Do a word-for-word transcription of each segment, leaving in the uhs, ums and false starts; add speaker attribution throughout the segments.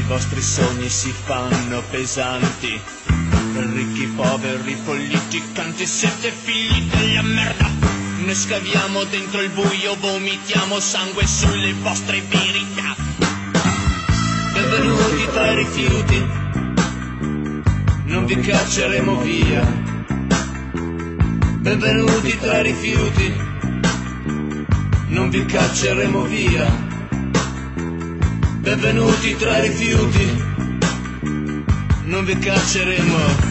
Speaker 1: vostri sogni si fanno pesanti. Ricchi, poveri, politicanti, siete figli della merda. Noi scaviamo dentro il buio, vomitiamo sangue sulle vostre verità. Benvenuti tra i rifiuti, non vi cacceremo via. Benvenuti tra i rifiuti, non vi cacceremo via. Benvenuti tra i rifiuti, non vi cacceremo.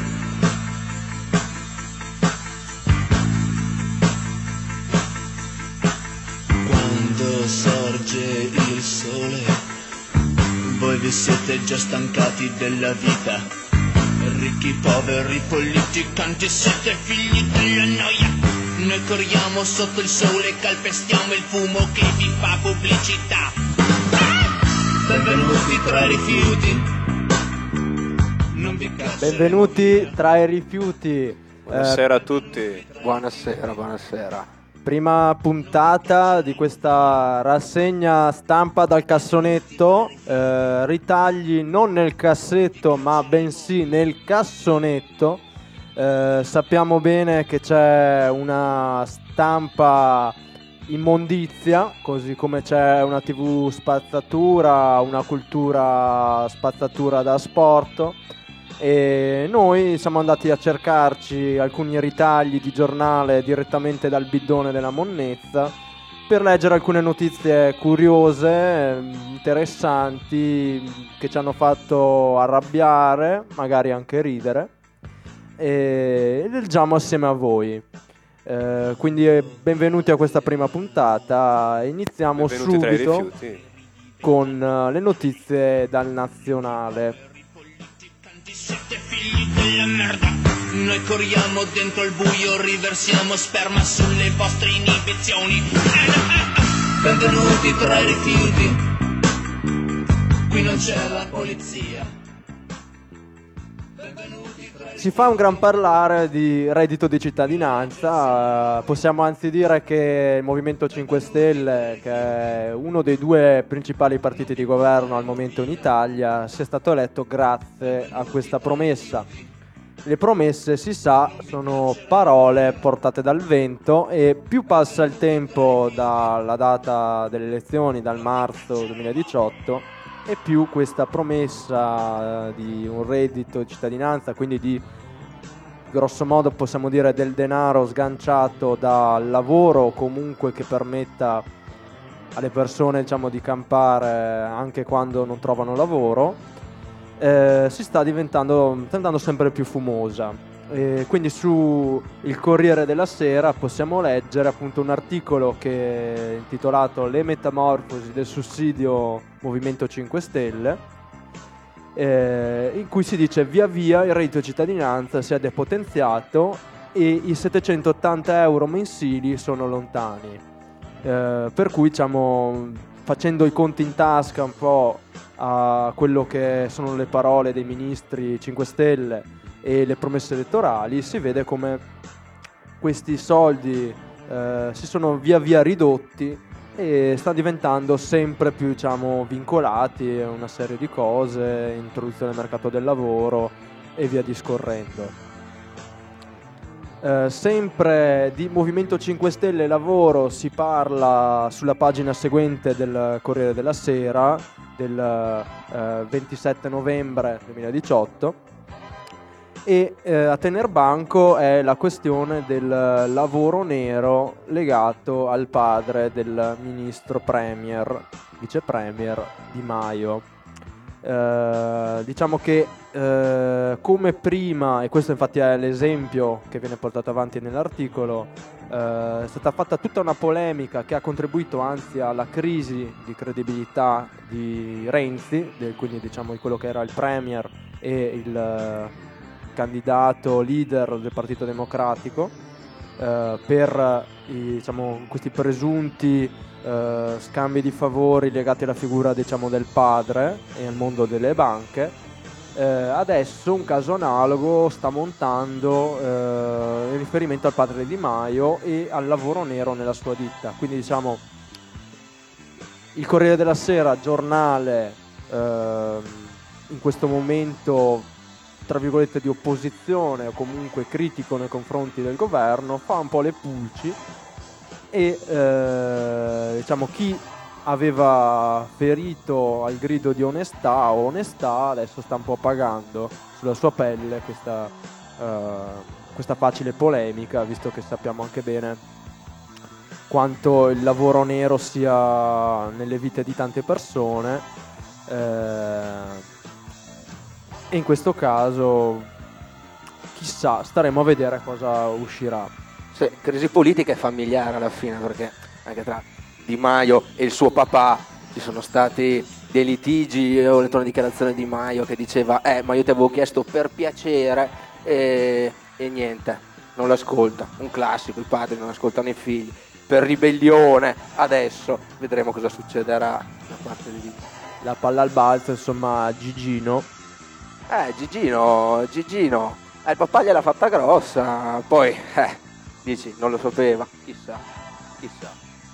Speaker 1: Quando sorge il sole, voi vi siete già stancati della vita. Ricchi, poveri, politicanti, siete figli della noia. Noi corriamo sotto il sole, calpestiamo il fumo che vi fa pubblicità. Benvenuti tra i rifiuti, non vi cacceremo.
Speaker 2: Benvenuti tra i rifiuti.
Speaker 3: Buonasera eh, a tutti.
Speaker 4: Buonasera, buonasera.
Speaker 2: Prima puntata di questa rassegna stampa dal cassonetto, eh, ritagli non nel cassetto ma bensì nel cassonetto. Eh, sappiamo bene che c'è una stampa immondizia, così come c'è una tivù spazzatura, una cultura spazzatura da sport. E noi siamo andati a cercarci alcuni ritagli di giornale direttamente dal bidone della monnezza per leggere alcune notizie curiose, interessanti, che ci hanno fatto arrabbiare, magari anche ridere, e leggiamo assieme a voi. Eh, quindi benvenuti a questa prima puntata. Iniziamo
Speaker 3: benvenuti
Speaker 2: subito con le notizie dal nazionale.
Speaker 1: Siete figli della merda. Noi corriamo dentro il buio, riversiamo sperma sulle vostre inibizioni. Benvenuti tra i rifiuti, qui non c'è la polizia. Benvenuti tra i
Speaker 2: Si fa un gran parlare di reddito di cittadinanza. Uh, possiamo anzi dire che il Movimento cinque Stelle, che è uno dei due principali partiti di governo al momento in Italia, sia stato eletto grazie a questa promessa. Le promesse, si sa, sono parole portate dal vento, e più passa il tempo dalla data delle elezioni, dal marzo duemiladiciotto, e più questa promessa eh, di un reddito di cittadinanza, quindi di grosso modo possiamo dire del denaro sganciato dal lavoro, o comunque che permetta alle persone, diciamo, di campare anche quando non trovano lavoro, eh, si sta diventando, sta diventando sempre più fumosa. E quindi su il Corriere della Sera possiamo leggere appunto un articolo che è intitolato "Le metamorfosi del sussidio Movimento cinque Stelle", eh, in cui si dice: via via il reddito di cittadinanza si è depotenziato e i settecentottanta euro mensili sono lontani. Eh, per cui, diciamo, facendo i conti in tasca un po' a quello che sono le parole dei ministri cinque Stelle e le promesse elettorali, si vede come questi soldi eh, si sono via via ridotti e sta diventando sempre più, diciamo, vincolati a una serie di cose, introduzione al mercato del lavoro e via discorrendo. Eh, sempre di Movimento cinque Stelle e lavoro si parla sulla pagina seguente del Corriere della Sera del eh, ventisette novembre duemiladiciotto, e eh, a tener banco è la questione del lavoro nero legato al padre del ministro premier, vice premier Di Maio. Eh, diciamo che eh, come prima, e questo infatti è l'esempio che viene portato avanti nell'articolo, eh, è stata fatta tutta una polemica che ha contribuito anzi alla crisi di credibilità di Renzi, del, quindi diciamo di quello che era il premier e il eh, candidato leader del Partito Democratico, eh, per i, diciamo, questi presunti Uh, scambi di favori legati alla figura, diciamo, del padre e al mondo delle banche. Uh, adesso un caso analogo sta montando uh, in riferimento al padre di Di Maio e al lavoro nero nella sua ditta. Quindi, diciamo, il Corriere della Sera, giornale ehm, in questo momento, tra virgolette, di opposizione o comunque critico nei confronti del governo, fa un po' le pulci e eh, diciamo chi aveva ferito al grido di onestà o onestà adesso sta un po' pagando sulla sua pelle questa, eh, questa facile polemica, visto che sappiamo anche bene quanto il lavoro nero sia nelle vite di tante persone, eh, e in questo caso chissà, staremo a vedere cosa uscirà.
Speaker 4: Sì, crisi politica e familiare alla fine, perché anche tra Di Maio e il suo papà ci sono stati dei litigi. Ho letto una dichiarazione di Di Maio che diceva eh ma io ti avevo chiesto per piacere e, e niente, non l'ascolta, un classico, i padri non ascoltano i figli, per ribellione. Adesso vedremo cosa succederà da parte di
Speaker 2: La palla al balzo, insomma, Gigino.
Speaker 4: Eh Gigino, Gigino, eh, il papà gliel'ha fatta grossa, poi eh, dici non lo sapeva, chissà, chissà.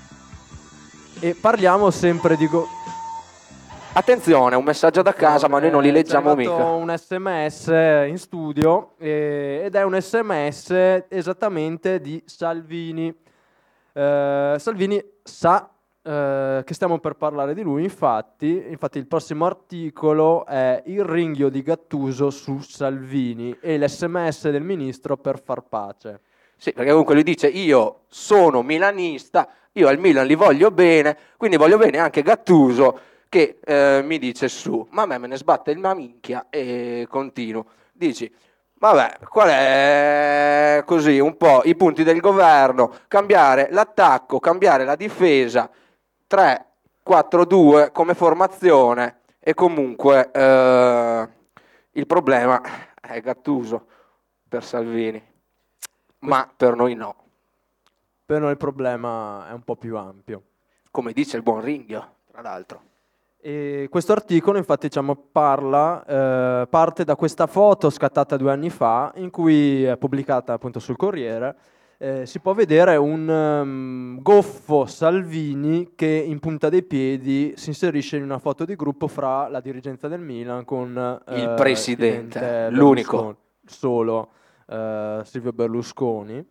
Speaker 2: E parliamo sempre di go-
Speaker 4: Attenzione, un messaggio da casa, ma noi non li leggiamo
Speaker 2: mica. È arrivato un sms in studio eh, ed è un sms esattamente di Salvini. Eh, Salvini sa eh, che stiamo per parlare di lui, infatti, infatti il prossimo articolo è il ringhio di Gattuso su Salvini e l'sms del ministro per far pace.
Speaker 4: Sì, perché comunque lui dice io sono milanista, io al Milan li voglio bene, quindi voglio bene anche Gattuso che eh, mi dice su, ma a me me ne sbatte il minchia e continuo. Dici, vabbè, qual è così un po' i punti del governo, cambiare l'attacco, cambiare la difesa, tre quattro due come formazione e comunque eh, il problema è Gattuso per Salvini, ma per noi no.
Speaker 2: Per noi il problema è un po' più ampio.
Speaker 4: Come dice il buon Ringhio, tra l'altro.
Speaker 2: E questo articolo infatti diciamo, parla, eh, parte da questa foto scattata due anni fa in cui è pubblicata appunto sul Corriere, eh, si può vedere un um, goffo Salvini che in punta dei piedi si inserisce in una foto di gruppo fra la dirigenza del Milan con eh,
Speaker 4: il presidente,
Speaker 2: il
Speaker 4: l'unico
Speaker 2: solo eh, Silvio Berlusconi.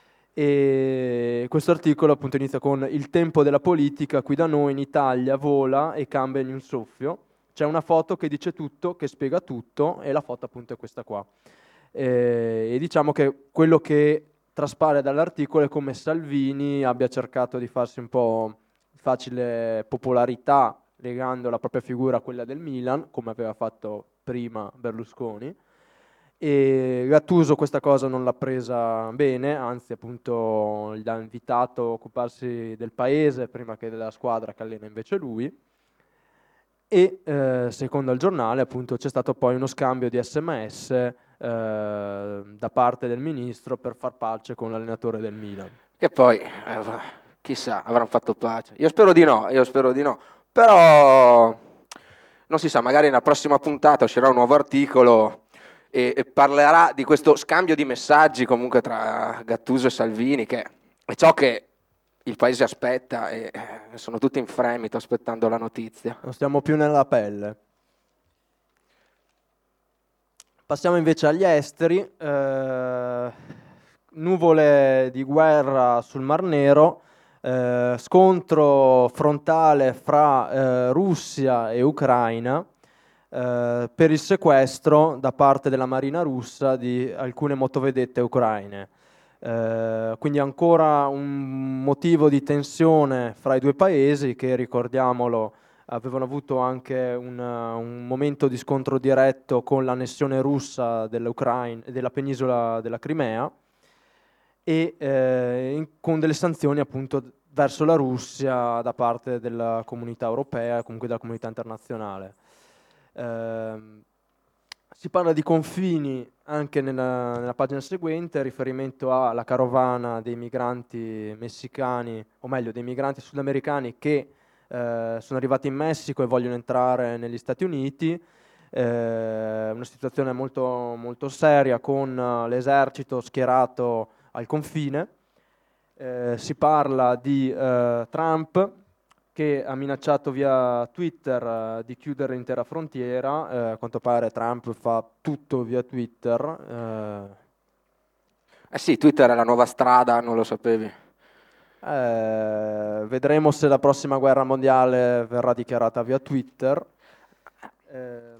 Speaker 2: E questo articolo appunto inizia con il tempo della politica qui da noi in Italia vola e cambia in un soffio. C'è una foto che dice tutto, che spiega tutto e la foto appunto è questa qua. E, e diciamo che quello che traspare dall'articolo è come Salvini abbia cercato di farsi un po' facile popolarità legando la propria figura a quella del Milan, come aveva fatto prima Berlusconi. E Gattuso questa cosa non l'ha presa bene, anzi appunto gli ha invitato a occuparsi del paese prima che della squadra che allena invece lui e eh, secondo il giornale appunto c'è stato poi uno scambio di sms eh, da parte del ministro per far pace con l'allenatore del Milan.
Speaker 4: Che poi, eh, chissà, avranno fatto pace. Io spero di no, io spero di no, però non si sa, magari nella prossima puntata uscirà un nuovo articolo e, e parlerà di questo scambio di messaggi comunque tra Gattuso e Salvini, che è ciò che il paese aspetta e sono tutti in fremito aspettando la notizia.
Speaker 2: Non stiamo più nella pelle. Passiamo invece agli esteri. Eh, nuvole di guerra sul Mar Nero, eh, scontro frontale fra eh, Russia e Ucraina eh, per il sequestro da parte della Marina russa di alcune motovedette ucraine. Eh, quindi ancora un motivo di tensione fra i due paesi che, ricordiamolo, avevano avuto anche un, un momento di scontro diretto con l'annessione russa dell'Ucraina, della penisola della Crimea e eh, in, con delle sanzioni appunto verso la Russia da parte della comunità europea e comunque della comunità internazionale. Eh, si parla di confini anche nella, nella pagina seguente, riferimento alla carovana dei migranti messicani, o meglio dei migranti sudamericani che eh, sono arrivati in Messico e vogliono entrare negli Stati Uniti. Eh, una situazione molto, molto seria con uh, l'esercito schierato al confine. Eh, si parla di uh, Trump che ha minacciato via Twitter eh, di chiudere l'intera frontiera. Eh, a quanto pare Trump fa tutto via Twitter. Eh,
Speaker 4: Eh sì, Twitter è la nuova strada, non lo sapevi.
Speaker 2: eh, vedremo se la prossima guerra mondiale verrà dichiarata via Twitter. Ehm,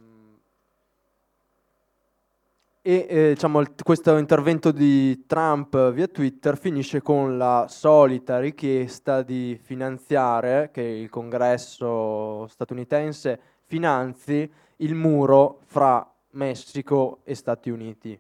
Speaker 2: E eh, diciamo, il- questo intervento di Trump via Twitter finisce con la solita richiesta di finanziare, che il Congresso statunitense finanzi il muro fra Messico e Stati Uniti.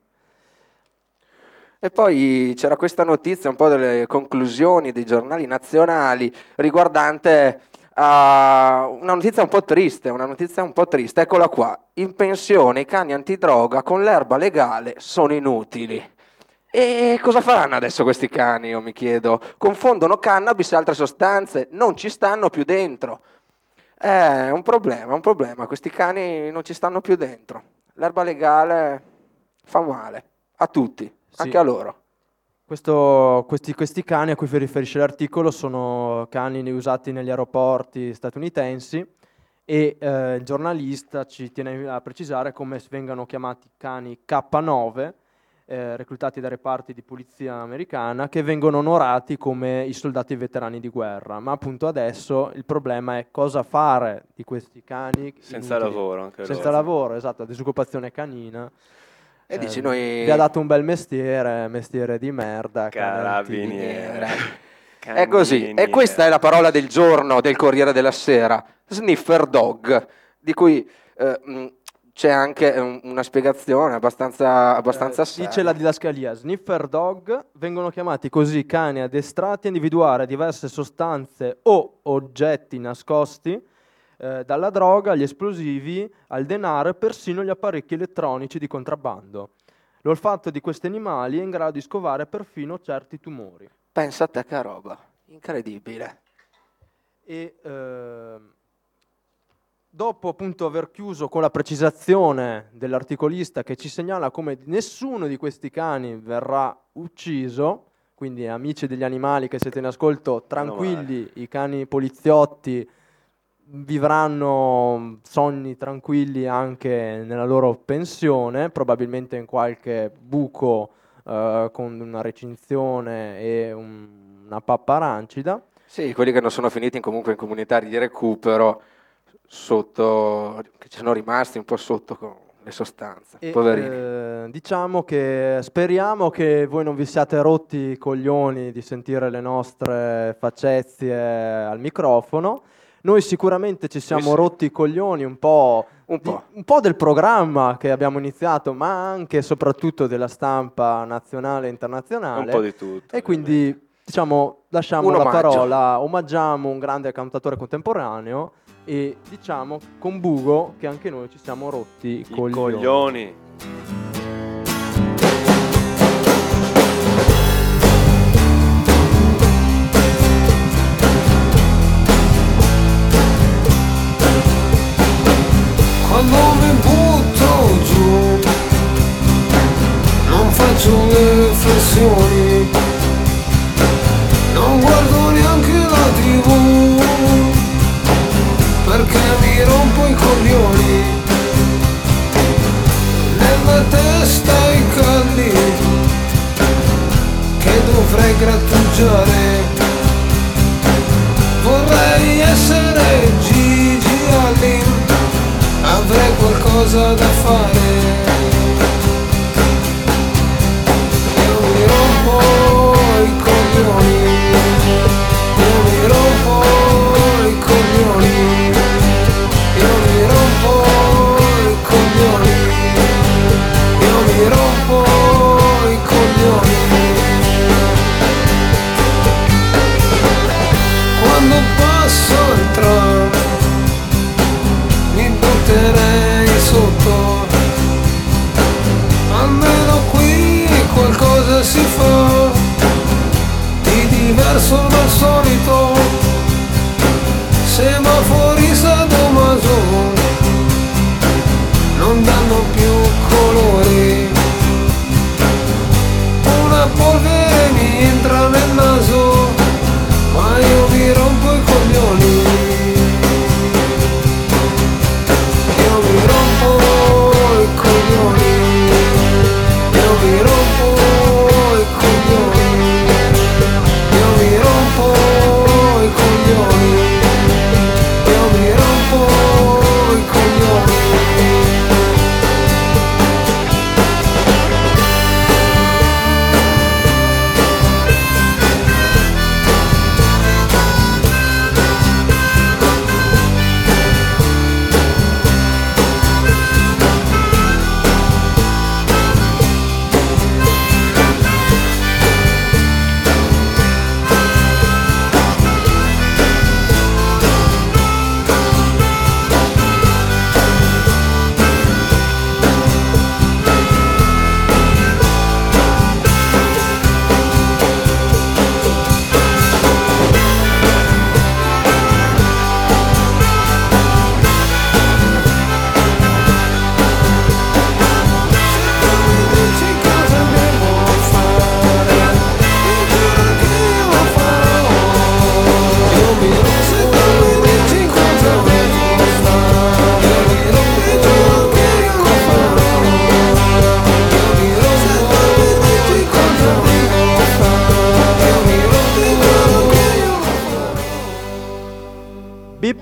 Speaker 4: E poi c'era questa notizia, un po' delle conclusioni dei giornali nazionali riguardante a una notizia un po' triste, una notizia un po' triste, eccola qua. In pensione i cani antidroga con l'erba legale sono inutili. E cosa faranno adesso questi cani, io mi chiedo? Confondono cannabis e altre sostanze, non ci stanno più dentro. È un problema, un problema, questi cani non ci stanno più dentro. L'erba legale fa male a tutti,
Speaker 2: Sì.
Speaker 4: anche a loro.
Speaker 2: Questo- questi, questi cani a cui si riferisce l'articolo sono cani usati negli aeroporti statunitensi e eh, il giornalista ci tiene a precisare come vengano chiamati cani K nove, eh, reclutati dai reparti di polizia americana, che vengono onorati come i soldati veterani di guerra. Ma appunto adesso il problema è cosa fare di questi cani
Speaker 3: Senza
Speaker 2: inutili.
Speaker 3: lavoro anche
Speaker 2: Senza
Speaker 3: loro.
Speaker 2: lavoro, esatto, disoccupazione canina.
Speaker 4: E
Speaker 2: Eh,
Speaker 4: dici noi...
Speaker 2: Vi ha dato un bel mestiere, mestiere di merda.
Speaker 3: Carabiniere.
Speaker 4: È così, e questa è la parola del giorno del Corriere della Sera, sniffer dog, di cui eh, mh, c'è anche un- una spiegazione abbastanza, abbastanza
Speaker 2: Eh,
Speaker 4: seria.
Speaker 2: dice la didascalia, sniffer dog vengono chiamati così cani addestrati a individuare diverse sostanze o oggetti nascosti, eh, dalla droga agli esplosivi, al denaro e persino gli apparecchi elettronici di contrabbando. L'olfatto di questi animali è in grado di scovare perfino certi tumori.
Speaker 4: Pensa a te che roba, incredibile.
Speaker 2: E ehm, dopo appunto aver chiuso con la precisazione dell'articolista che ci segnala come nessuno di questi cani verrà ucciso, quindi amici degli animali che siete in ascolto, tranquilli, i cani poliziotti vivranno sogni tranquilli anche nella loro pensione, probabilmente in qualche buco eh, con una recinzione e un- una pappa arancida.
Speaker 4: Sì, quelli che non sono finiti comunque in comunitari di recupero, sotto, che ci sono rimasti un po' sotto con le sostanze,
Speaker 2: E,
Speaker 4: poverini.
Speaker 2: eh, diciamo che speriamo che voi non vi siate rotti i coglioni di sentire le nostre facezie al microfono. Noi sicuramente ci siamo
Speaker 4: sì.
Speaker 2: rotti i coglioni un po',
Speaker 4: Un
Speaker 2: di-
Speaker 4: po'.
Speaker 2: un po' del programma che abbiamo iniziato, ma anche e soprattutto della stampa nazionale e internazionale.
Speaker 3: Un po' di tutto.
Speaker 2: E quindi diciamo lasciamo
Speaker 4: Un
Speaker 2: la
Speaker 4: omaggio.
Speaker 2: parola, omaggiamo un grande cantatore contemporaneo e diciamo con Bugo che anche noi ci siamo rotti i
Speaker 3: I
Speaker 2: coglioni.
Speaker 3: coglioni.
Speaker 5: Quando mi butto giù non faccio le flessioni, non guardo neanche la tivù perché mi rompo i coglioni. Nella testa i calli che dovrei grattugiare. Vorrei essere Gigi Allin, avrei qualcosa da fare. Io mi rompo i coglioni, io mi rompo i coglioni, io mi rompo i coglioni, io mi rompo i coglioni. Quando passo il tram mi butterei sotto, almeno qui qualcosa si fa di diverso dal solito. Semafori sadomaso non danno più colori, una polvere mi entra nel naso, ma io mi rompo i coglioni.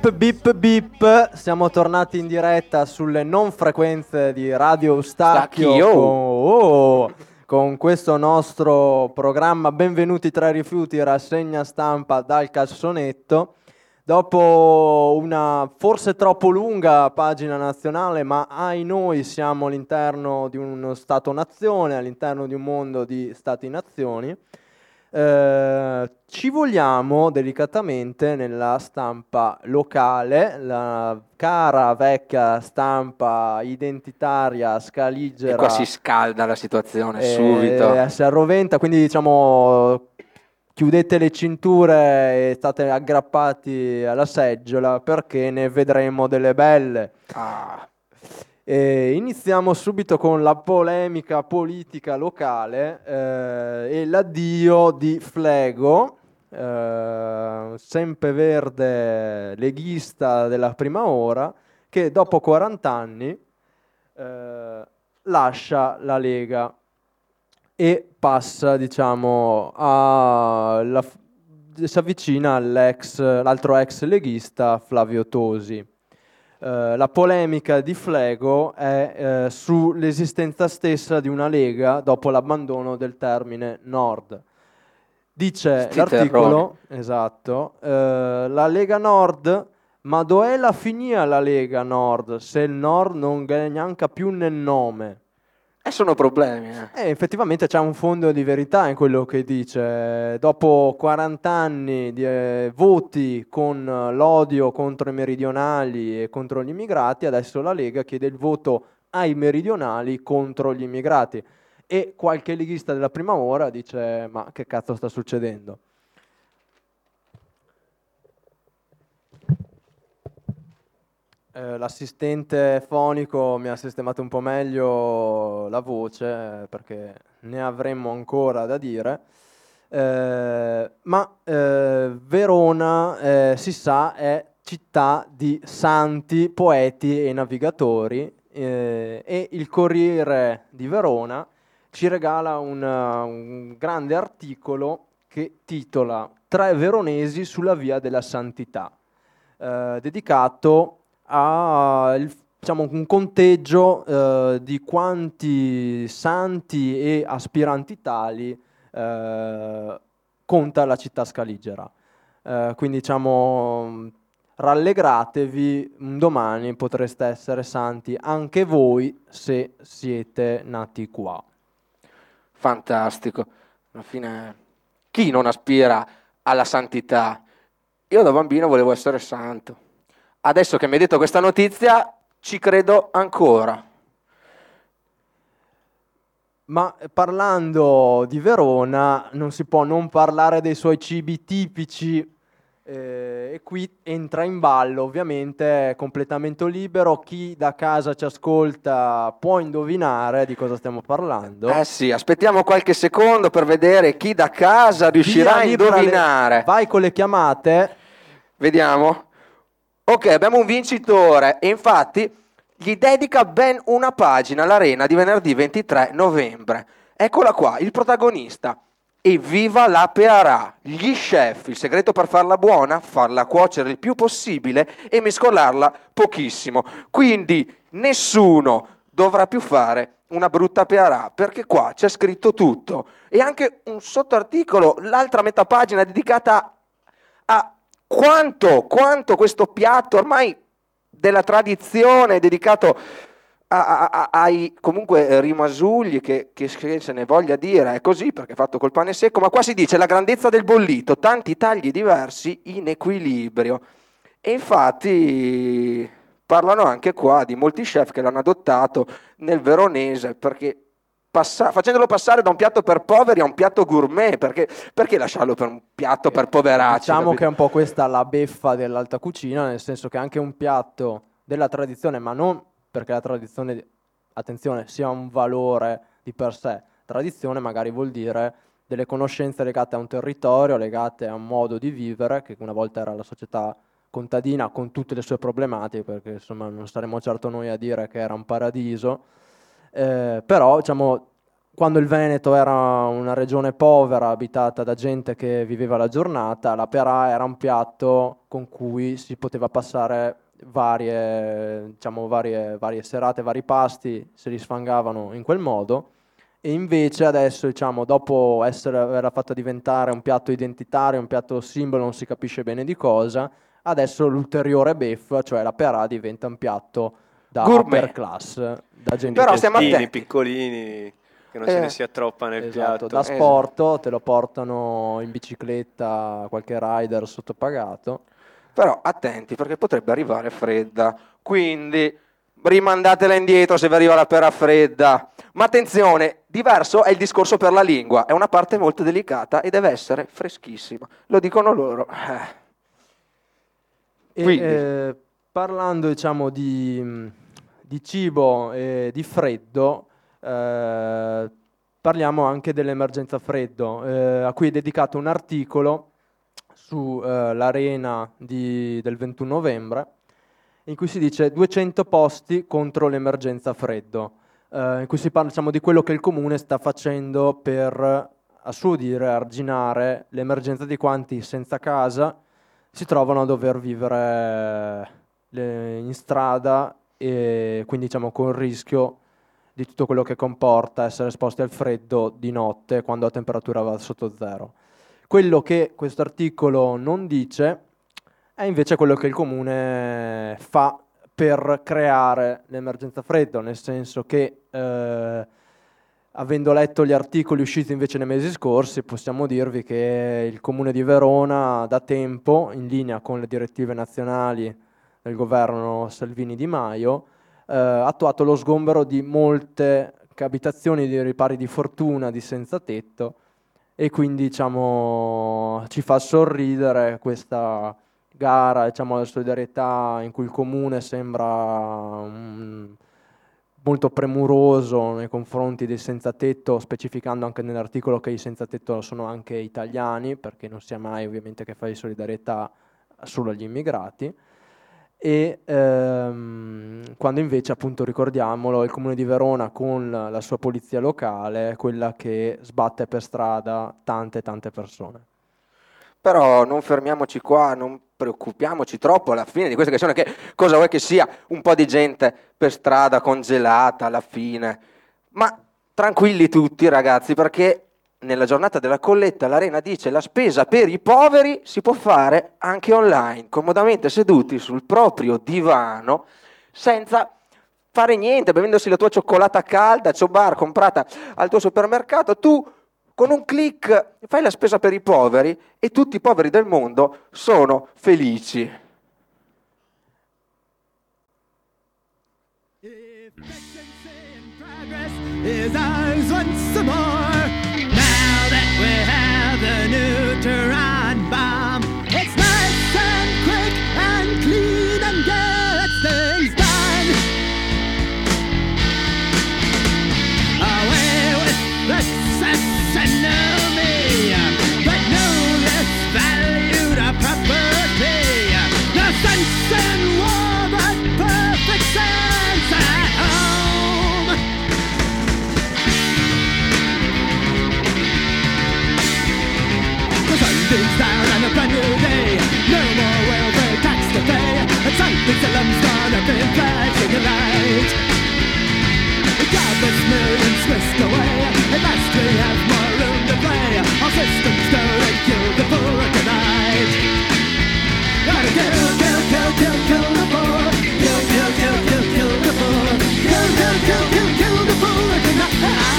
Speaker 2: Bip bip bip, siamo tornati in diretta sulle non frequenze di Radio Stacchio,
Speaker 4: Stacchio.
Speaker 2: con, oh, con questo nostro programma Benvenuti tra i rifiuti, rassegna stampa dal cassonetto. Dopo una forse troppo lunga pagina nazionale, ma ai noi siamo all'interno di uno Stato-nazione, all'interno di un mondo di Stati-nazioni. Eh, ci vogliamo delicatamente nella stampa locale, la cara vecchia stampa identitaria, scaligera.
Speaker 4: E qua si scalda la situazione
Speaker 2: eh,
Speaker 4: subito.
Speaker 2: Si arroventa, quindi diciamo chiudete le cinture e state aggrappati alla seggiola perché ne vedremo delle belle.
Speaker 4: Ah.
Speaker 2: E iniziamo subito con la polemica politica locale eh, e l'addio di Flego, eh, sempreverde leghista della prima ora, che dopo quaranta anni eh, lascia la Lega e passa, diciamo, a la, si avvicina all'ex, l'altro ex leghista Flavio Tosi. Uh, la polemica di Flego è uh, sull'esistenza stessa di una Lega dopo l'abbandono del termine Nord. Dice
Speaker 4: Sti
Speaker 2: l'articolo, esatto, uh, la Lega Nord, ma dov'è la finia la Lega Nord se il Nord non è neanche più nel nome?
Speaker 4: E sono problemi. Eh.
Speaker 2: Eh, effettivamente c'è un fondo di verità in quello che dice. Dopo quaranta anni di eh, voti con eh, l'odio contro i meridionali e contro gli immigrati, adesso la Lega chiede il voto ai meridionali contro gli immigrati. E qualche leghista della prima ora dice: ma che cazzo sta succedendo? Eh, l'assistente fonico mi ha sistemato un po' meglio la voce eh, perché ne avremmo ancora da dire. Eh, ma eh, Verona, eh, si sa, è città di santi, poeti e navigatori eh, e il Corriere di Verona ci regala un, un grande articolo che titola Tre veronesi sulla via della santità, eh, dedicato a il, diciamo, un conteggio eh, di quanti santi e aspiranti tali eh, conta la città scaligera. Eh, quindi diciamo rallegratevi, un domani potreste essere santi anche voi se siete nati qua.
Speaker 4: Fantastico. Alla fine chi non aspira alla santità? Io da bambino volevo essere santo. Adesso che mi hai detto questa notizia, ci credo ancora.
Speaker 2: Ma parlando di Verona, non si può non parlare dei suoi cibi tipici, eh, e qui entra in ballo ovviamente completamente libero. Chi da casa ci ascolta può indovinare di cosa stiamo parlando.
Speaker 4: Eh sì, aspettiamo qualche secondo per vedere chi da casa riuscirà
Speaker 2: Via
Speaker 4: a
Speaker 2: libera le-
Speaker 4: indovinare.
Speaker 2: Vai con le chiamate.
Speaker 4: Vediamo. Ok, abbiamo un vincitore e infatti gli dedica ben una pagina all'Arena di venerdì ventitré novembre. Eccola qua, il protagonista. Evviva la Pearà, gli chef, il segreto per farla buona, farla cuocere il più possibile e mescolarla pochissimo. Quindi nessuno dovrà più fare una brutta Pearà, perché qua c'è scritto tutto. E anche un sottoarticolo, l'altra metà pagina dedicata a quanto, quanto questo piatto ormai della tradizione dedicato a, a, a, ai comunque rimasugli che, che se ne voglia dire è così perché è fatto col pane secco, ma qua si dice la grandezza del bollito, tanti tagli diversi in equilibrio. E infatti parlano anche qua di molti chef che l'hanno adottato nel veronese perché Passa, facendolo passare da un piatto per poveri a un piatto gourmet, perché, perché lasciarlo per un piatto per poveracci?
Speaker 2: Diciamo
Speaker 4: capito?
Speaker 2: che è un po' questa la beffa dell'alta cucina, nel senso che anche un piatto della tradizione, ma non perché la tradizione, attenzione, sia un valore di per sé. Tradizione magari vuol dire delle conoscenze legate a un territorio, legate a un modo di vivere, che una volta era la società contadina con tutte le sue problematiche, perché insomma non saremo certo noi a dire che era un paradiso. Eh, però diciamo quando il Veneto era una regione povera, abitata da gente che viveva la giornata, la perà era un piatto con cui si poteva passare varie, diciamo, varie, varie serate, vari pasti, se li sfangavano in quel modo. E invece adesso, diciamo, dopo essere, averla fatta diventare un piatto identitario, un piatto simbolo, non si capisce bene di cosa, adesso l'ulteriore beffa, cioè la perà, diventa un piatto da
Speaker 4: Gourmet.
Speaker 2: upper class, da gente
Speaker 4: Però
Speaker 2: che
Speaker 4: stiamo
Speaker 2: si-
Speaker 4: attenti.
Speaker 3: piccolini, che non
Speaker 4: Eh,
Speaker 3: se ne sia troppa nel
Speaker 2: esatto,
Speaker 3: piatto.
Speaker 2: da sport, te lo portano in bicicletta qualche rider sottopagato.
Speaker 4: Però attenti, perché potrebbe arrivare fredda, quindi rimandatela indietro se vi arriva la pera fredda. Ma attenzione, diverso è il discorso per la lingua, è una parte molto delicata e deve essere freschissima, lo dicono loro.
Speaker 2: E,
Speaker 4: Quindi.
Speaker 2: eh, parlando, diciamo, di, di cibo e di freddo, eh, parliamo anche dell'emergenza freddo, eh, a cui è dedicato un articolo su eh, l'Arena di- del ventuno novembre, in cui si dice duecento posti contro l'emergenza freddo, eh, in cui si parla, diciamo, di quello che il comune sta facendo per, a suo dire, arginare l'emergenza di quanti senza casa si trovano a dover vivere le- in strada e quindi, diciamo, con il rischio di tutto quello che comporta essere esposti al freddo di notte quando la temperatura va sotto zero. Quello che questo articolo non dice è invece quello che il comune fa per creare l'emergenza freddo, nel senso che eh, avendo letto gli articoli usciti invece nei mesi scorsi, possiamo dirvi che il comune di Verona da tempo, in linea con le direttive nazionali del governo Salvini-Di Maio, eh, ha attuato lo sgombero di molte abitazioni di ripari di fortuna di senza tetto, e quindi, diciamo, ci fa sorridere questa gara, diciamo, alla solidarietà in cui il comune sembra mm, molto premuroso nei confronti dei senza tetto, specificando anche nell'articolo che i senza tetto sono anche italiani, perché non sia mai ovviamente che fa di solidarietà solo agli immigrati. E ehm, quando invece, appunto, ricordiamolo, il comune di Verona con la sua polizia locale è quella che sbatte per strada tante tante persone.
Speaker 4: Però non fermiamoci qua, non preoccupiamoci troppo alla fine di questa questione, che cosa vuoi che sia un po' di gente per strada congelata alla fine. Ma tranquilli tutti, ragazzi, perché nella giornata della colletta l'Arena dice la spesa per i poveri si può fare anche online, comodamente seduti sul proprio divano, senza fare niente, bevendosi la tua cioccolata calda, ciobar comprata al tuo supermercato. Tu con un click fai la spesa per i poveri e tutti i poveri del mondo sono felici.
Speaker 6: Is ours once more. Now that we have the neutron bomb, it's nice and quick and clean and gets things done. Away with the cess enemy, but no less valued a property. No sense in war, but perfect sense at home. The sun beams down on a brand new day. No more welfare tax to pay. And something Salem's gonna be flashing a light. The countless millions whisked away. At last we have more room to play. Our systems go and kill the poor tonight. Gotta kill, kill, kill, kill, kill the poor. Kill, kill, kill, kill, kill the poor. Kill, kill, kill, kill, kill the poor tonight.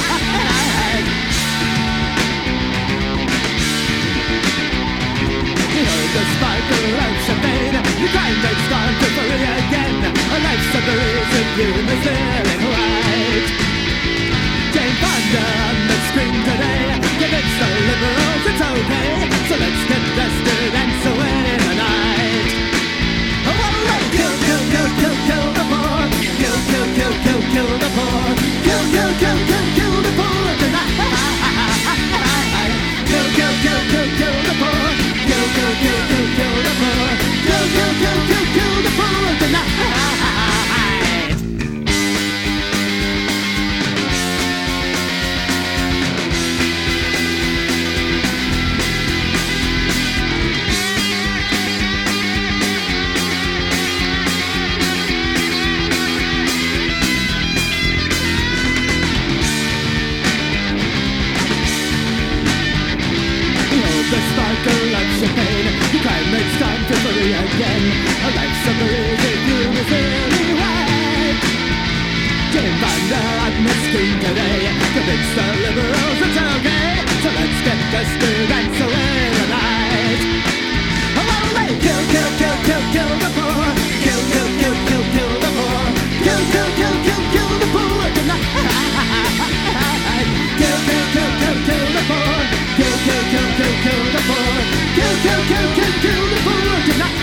Speaker 6: The sparkle of champagne, the crime rate's gone to free again. A life's a reason you must live it right. Jane Fonda on the screen today, convince the liberals it's okay. So let's get dusted and so in the night. Oh, well, kill, kill, kill, kill, kill the poor. Kill, kill, kill, kill, kill the I'm Miss King today. Convince the liberals it's okay. So let's get festive and celebrate. Oh, well, kill, kill, kill, kill, kill the poor. Kill, kill, kill, kill, kill the poor. Kill, kill, kill, kill, kill the poor tonight. Kill, kill, kill, kill, kill the poor. Kill, kill, kill, kill, kill the poor. Kill, kill, kill, kill, kill the poor tonight.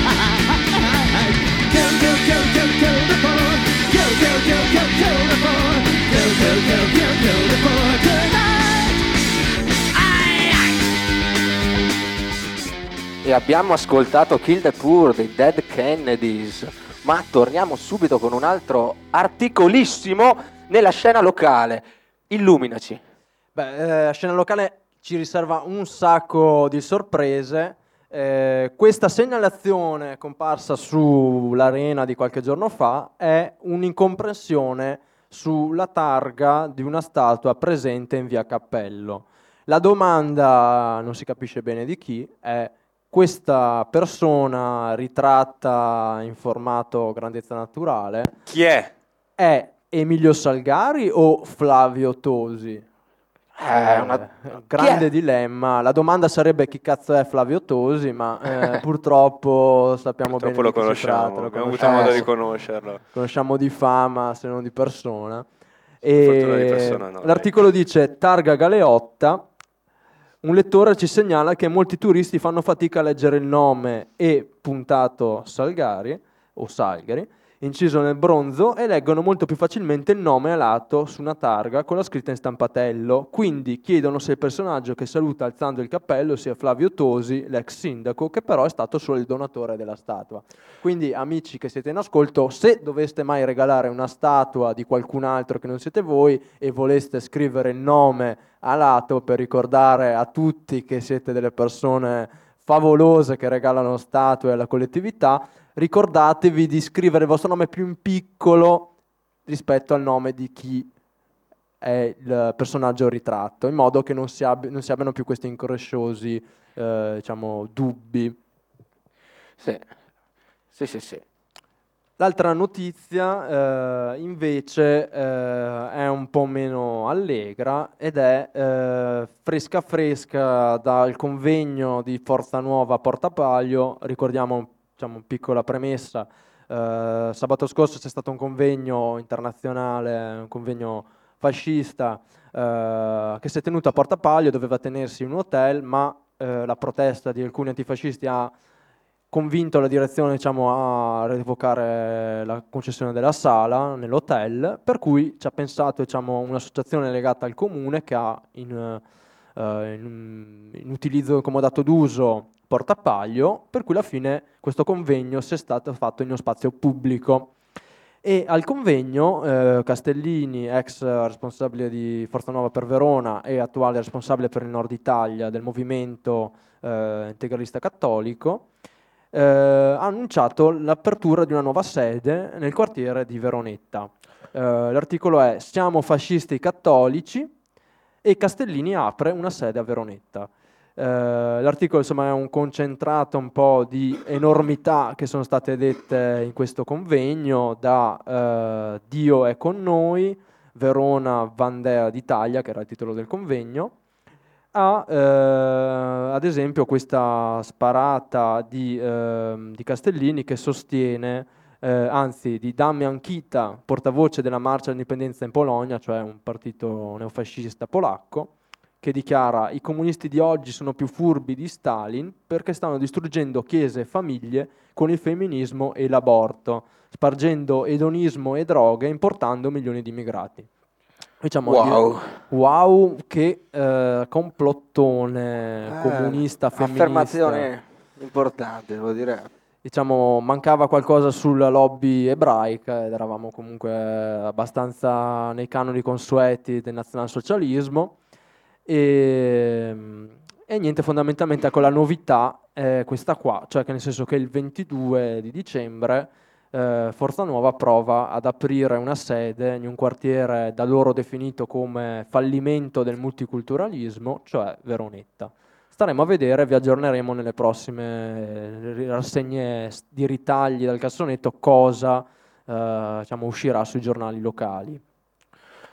Speaker 6: Kill, kill, kill, kill, kill the poor. Kill, kill, kill, kill, kill the poor. Kill, kill, kill, kill, kill the poor tonight. Aye, aye.
Speaker 4: E abbiamo ascoltato Kill the Poor dei Dead Kennedys, ma torniamo subito con un altro articolissimo nella scena locale. Illuminaci.
Speaker 2: Beh, eh, la scena locale ci riserva un sacco di sorprese. Eh, questa segnalazione comparsa sull'arena di qualche giorno fa è un'incomprensione sulla targa di una statua presente in via Cappello. La domanda, non si capisce bene di chi, è: questa persona ritratta in formato grandezza naturale
Speaker 3: Chi è?
Speaker 2: è Emilio Salgari o Flavio Tosi?
Speaker 4: È una...
Speaker 2: Eh, grande
Speaker 4: Chi è?
Speaker 2: dilemma. La domanda sarebbe chi cazzo è Flavio Tosi, ma eh, purtroppo sappiamo
Speaker 3: Purtroppo
Speaker 2: bene
Speaker 3: lo
Speaker 2: di chi si
Speaker 3: conosciamo,
Speaker 2: tratta, lo
Speaker 3: abbiamo avuto
Speaker 2: conosciamo,
Speaker 3: modo di conoscerlo.
Speaker 2: conosciamo di fama se non di persona.
Speaker 3: Fortuna di
Speaker 2: E
Speaker 3: persona no,
Speaker 2: l'articolo dice: Targa Galeotta. Un lettore ci segnala che molti turisti fanno fatica a leggere il nome e puntato Salgari o Salgari inciso nel bronzo, e leggono molto più facilmente il nome a lato su una targa con la scritta in stampatello. Quindi chiedono se il personaggio che saluta alzando il cappello sia Flavio Tosi, l'ex sindaco, che però è stato solo il donatore della statua. Quindi, amici che siete in ascolto, se doveste mai regalare una statua di qualcun altro che non siete voi e voleste scrivere il nome a lato per ricordare a tutti che siete delle persone favolose che regalano statue alla collettività, ricordatevi di scrivere il vostro nome più in piccolo rispetto al nome di chi è il personaggio ritratto, in modo che non si, abbi- non si abbiano più questi incresciosi eh, diciamo, dubbi.
Speaker 4: Sì, sì, sì, sì.
Speaker 2: L'altra notizia eh, invece eh, è un po' meno allegra ed è eh, fresca fresca dal convegno di Forza Nuova a Porta Paglio. Ricordiamo, diciamo, piccola premessa, eh, sabato scorso c'è stato un convegno internazionale, un convegno fascista eh, che si è tenuto a Porta Paglio, doveva tenersi in un hotel, ma eh, la protesta di alcuni antifascisti ha convinto la direzione, diciamo, a revocare la concessione della sala nell'hotel, per cui ci ha pensato, diciamo, un'associazione legata al comune che ha in, eh, in, in utilizzo in comodato d'uso Porta Paglio, per cui alla fine questo convegno sia stato fatto in uno spazio pubblico. E al convegno eh, Castellini, ex responsabile di Forza Nuova per Verona e attuale responsabile per il Nord Italia del movimento eh, integralista cattolico, Eh, ha annunciato l'apertura di una nuova sede nel quartiere di Veronetta. Eh, l'articolo è: siamo fascisti cattolici e Castellini apre una sede a Veronetta. Eh, l'articolo, insomma, è un concentrato un po' di enormità che sono state dette in questo convegno, da eh, Dio è con noi, Verona Vandea d'Italia, che era il titolo del convegno, a, eh, ad esempio, questa sparata di, eh, di Castellini che sostiene, eh, anzi di Damian Kita, portavoce della Marcia dell'Indipendenza in Polonia, cioè un partito neofascista polacco, che dichiara: i comunisti di oggi sono più furbi di Stalin perché stanno distruggendo chiese e famiglie con il femminismo e l'aborto, spargendo edonismo e droghe e importando milioni di immigrati. Diciamo,
Speaker 4: Wow.
Speaker 2: wow, che eh, complottone
Speaker 4: Eh,
Speaker 2: comunista femminista.
Speaker 4: Affermazione importante, devo dire.
Speaker 2: Diciamo, mancava qualcosa sulla lobby ebraica ed eravamo comunque abbastanza nei canoni consueti del nazionalsocialismo. E, e niente, fondamentalmente, ecco, la novità è questa qua, cioè che nel senso che il ventidue di dicembre eh, Forza Nuova prova ad aprire una sede in un quartiere da loro definito come fallimento del multiculturalismo, cioè Veronetta. Staremo a vedere, vi aggiorneremo nelle prossime eh, rassegne di ritagli dal cassonetto cosa eh, diciamo, uscirà sui giornali locali.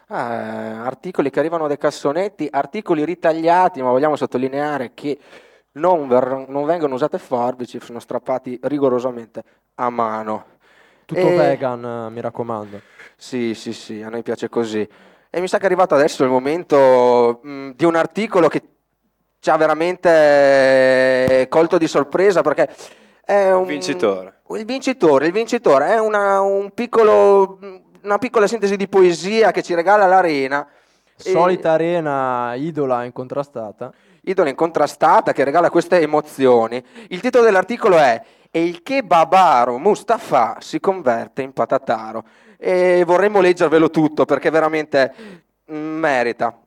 Speaker 4: Ah, articoli che arrivano dai cassonetti, articoli ritagliati, ma vogliamo sottolineare che non, ver- non vengono usate forbici, sono strappati rigorosamente a mano.
Speaker 2: Tutto
Speaker 4: E-
Speaker 2: vegan, eh, mi raccomando.
Speaker 4: Sì, sì, sì, a noi piace così. E mi sa che è arrivato adesso il momento mh, di un articolo che ci ha veramente eh, colto di sorpresa, perché è un
Speaker 3: Vincitore.
Speaker 4: Il vincitore, il vincitore è una, un piccolo, una piccola sintesi di poesia che ci regala l'Arena. E-
Speaker 2: Solita arena idola incontrastata.
Speaker 4: Idola incontrastata che regala queste emozioni. Il titolo dell'articolo è "E il kebabaro Mustafa si converte in patataro", e vorremmo leggervelo tutto perché veramente mm, merita.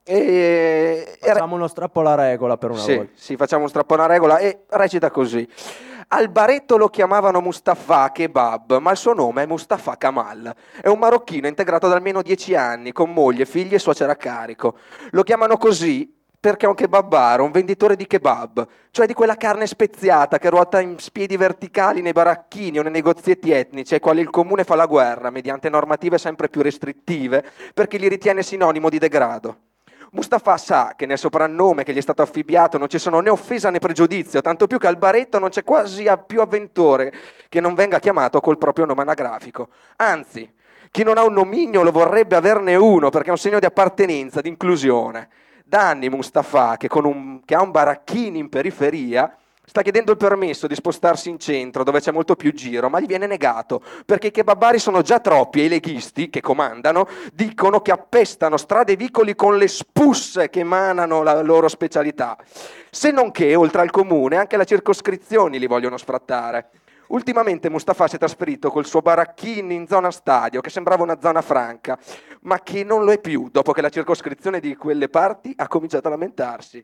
Speaker 4: E, e-
Speaker 2: Facciamo uno strappo alla regola per una
Speaker 4: sì,
Speaker 2: volta.
Speaker 4: sì, facciamo un strappo a una regola e recita così. Al baretto lo chiamavano Mustafa Kebab, ma il suo nome è Mustafa Kamal. È un marocchino integrato da almeno dieci anni, con moglie, figli e suocera a carico. Lo chiamano così perché è un kebabaro, un venditore di kebab, cioè di quella carne speziata che ruota in spiedi verticali nei baracchini o nei negozietti etnici ai quali il comune fa la guerra mediante normative sempre più restrittive perché li ritiene sinonimo di degrado. Mustafa sa che nel soprannome che gli è stato affibbiato non ci sono né offesa né pregiudizio, tanto più che al baretto non c'è quasi a- più avventore che non venga chiamato col proprio nome anagrafico. Anzi, chi non ha un nomignolo vorrebbe averne uno perché è un segno di appartenenza, di inclusione. Da anni Mustafa, che, con un, che ha un baracchino in periferia, sta chiedendo il permesso di spostarsi in centro dove c'è molto più giro, ma gli viene negato perché i kebabari sono già troppi e i leghisti che comandano dicono che appestano strade e vicoli con le spusse che emanano la loro specialità. Se non che, oltre al comune, anche le circoscrizioni li vogliono sfrattare. Ultimamente Mustafa si è trasferito col suo baracchino in zona stadio, che sembrava una zona franca, ma che non lo è più, dopo che la circoscrizione di quelle parti ha cominciato a lamentarsi.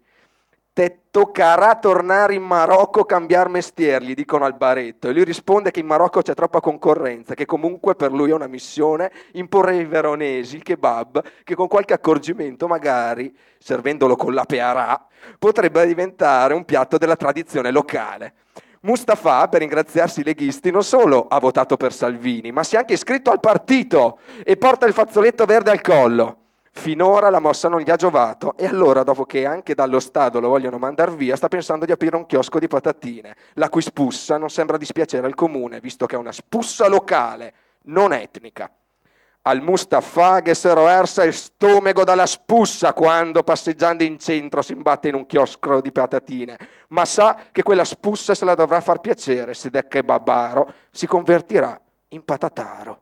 Speaker 4: Te toccherà tornare in Marocco, cambiare mestiere, gli dicono al baretto, e lui risponde che in Marocco c'è troppa concorrenza, che comunque per lui è una missione imporre ai veronesi il kebab, che con qualche accorgimento magari, servendolo con la pearà, potrebbe diventare un piatto della tradizione locale. Mustafa, per ringraziarsi i leghisti, non solo ha votato per Salvini, ma si è anche iscritto al partito e porta il fazzoletto verde al collo. Finora la mossa non gli ha giovato e allora, dopo che anche dallo Stato lo vogliono mandar via, sta pensando di aprire un chiosco di patatine, la cui spussa non sembra dispiacere al comune, visto che è una spussa locale, non etnica. Al Mustafa che se roersa il stomaco dalla spussa quando passeggiando in centro si imbatte in un chiosco di patatine, ma sa che quella spussa se la dovrà far piacere se da kebabaro si convertirà in patataro.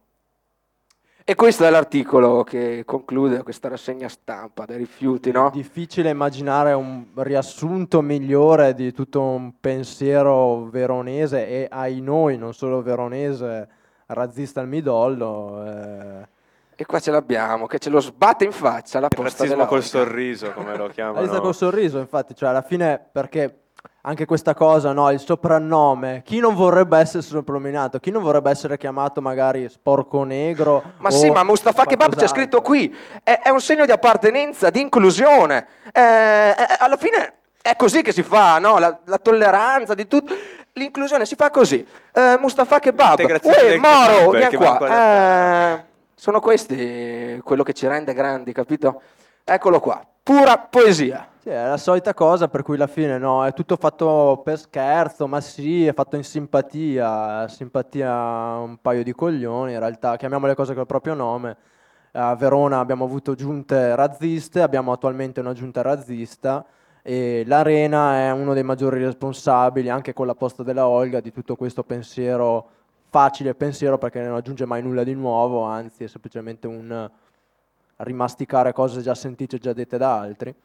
Speaker 4: E questo è l'articolo che conclude questa rassegna stampa dei rifiuti, no?
Speaker 2: Difficile immaginare un riassunto migliore di tutto un pensiero veronese e ai noi, non solo veronese, razzista al midollo. Eh.
Speaker 4: E qua ce l'abbiamo, che ce lo sbatte in faccia la
Speaker 3: Il
Speaker 4: posta
Speaker 3: razzismo
Speaker 4: della
Speaker 3: col
Speaker 4: Olga.
Speaker 3: sorriso, come lo
Speaker 2: La
Speaker 3: chiamano.
Speaker 2: lista col sorriso, infatti, cioè alla fine perché anche questa cosa, no, il soprannome, chi non vorrebbe essere soprannominato, chi non vorrebbe essere chiamato magari sporco negro?
Speaker 4: Ma
Speaker 2: o
Speaker 4: sì, ma Mustafa Kebab c'è
Speaker 2: qualcos'altro?
Speaker 4: scritto qui, è, è un segno di appartenenza, di inclusione. Eh, eh, alla fine è così che si fa, no? La, la tolleranza di tutto. L'inclusione si fa così. Eh, Mustafa Kebab,
Speaker 3: Integrazione
Speaker 4: uè,
Speaker 3: del
Speaker 4: Moro,
Speaker 3: kebab,
Speaker 4: vieni
Speaker 3: che
Speaker 4: qua.
Speaker 3: manco la-
Speaker 4: Eh, sono questi quello che ci rende grandi, capito? Eccolo qua, pura poesia.
Speaker 2: Sì, è la solita cosa per cui alla fine no, è tutto fatto per scherzo, ma sì, è fatto in simpatia, simpatia un paio di coglioni, in realtà chiamiamo le cose col proprio nome. A Verona abbiamo avuto giunte razziste, abbiamo attualmente una giunta razzista e l'Arena è uno dei maggiori responsabili, anche con la posta della Olga, di tutto questo pensiero, facile pensiero perché non aggiunge mai nulla di nuovo, anzi è semplicemente un rimasticare cose già sentite, già dette da altri.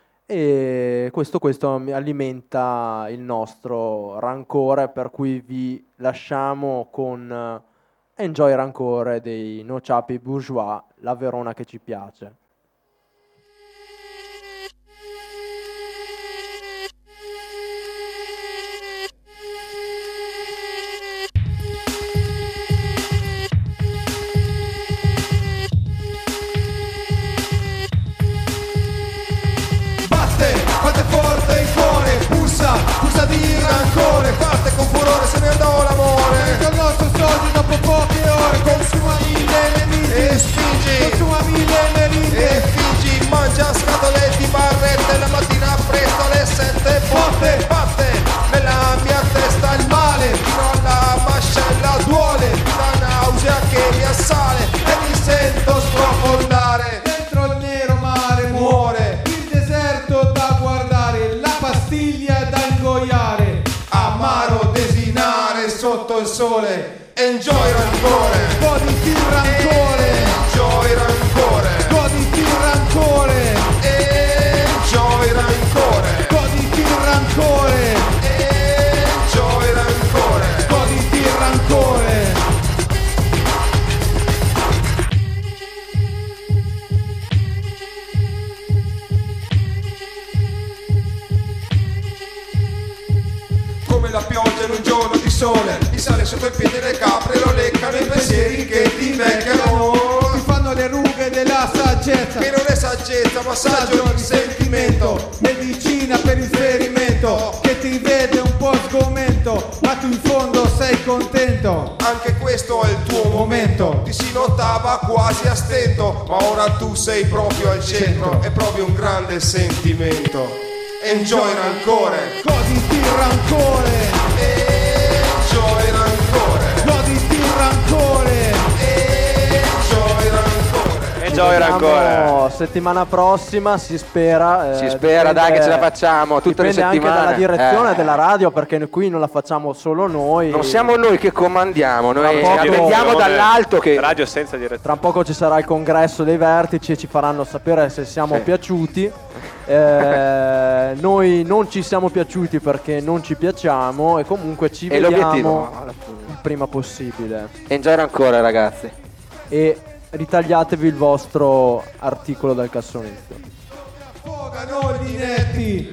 Speaker 2: E questo, questo mi alimenta il nostro rancore, per cui vi lasciamo con eh, Enjoy Rancore dei No Chapi Bourgeois, la Verona che ci piace.
Speaker 5: Batte, batte forte il cuore, pulsa, pulsa di rancore, parte con furore se ne andò l'amore. Con il nostro soldi dopo poche ore, consuma mille nemici e spingi, consuma mille nemici e sole. Enjoy rancore, goditi il rancore. Enjoy rancore, goditi il rancore. Enjoy rancore, goditi il rancore. Enjoy rancore, goditi il rancore. Come la pioggia in un giorno di sole, ti sale sotto i piedi le capre, lo leccano i pensieri che ti invecchiano. Ti fanno le rughe della saggezza, che non è saggezza ma saggio di sentimento. Medicina per il ferimento, che ti vede un po' sgomento, ma tu in fondo sei contento. Anche questo è il tuo momento, ti si notava quasi a stento, ma ora tu sei proprio al centro, è proprio un grande sentimento. Enjoy rancore, goditi il rancore. Enjoy rancore, goditi il rancore. Enjoy rancore.
Speaker 3: Enjoy rancore.
Speaker 2: No, settimana prossima si spera. eh,
Speaker 4: Si spera, dai, che ce la facciamo tutte le
Speaker 2: dipende
Speaker 4: settimane.
Speaker 2: anche dalla direzione
Speaker 4: Eh.
Speaker 2: della radio, perché qui non la facciamo solo noi.
Speaker 4: Non siamo noi che comandiamo, noi
Speaker 2: Tra poco-
Speaker 4: vediamo dall'alto che
Speaker 3: Radio senza direzione.
Speaker 2: Tra poco ci sarà il congresso dei vertici e ci faranno sapere se siamo
Speaker 4: Sì.
Speaker 2: piaciuti. Eh, noi non ci siamo piaciuti perché non ci piacciamo e comunque ci
Speaker 4: è
Speaker 2: vediamo
Speaker 4: l'obiettivo.
Speaker 2: il prima possibile.
Speaker 4: Enjoy ancora, ragazzi.
Speaker 2: E ritagliatevi il vostro articolo dal cassonetto.
Speaker 5: Sfogano gli inetti.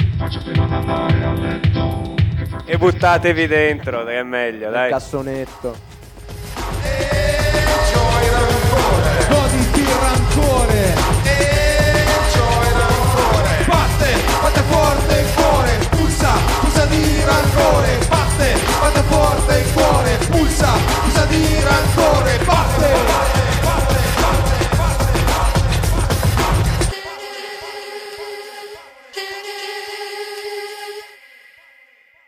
Speaker 3: E buttatevi dentro, che è meglio,
Speaker 2: Il
Speaker 3: dai.
Speaker 2: cassonetto.
Speaker 5: Enjoy rancore, goditi il rancore.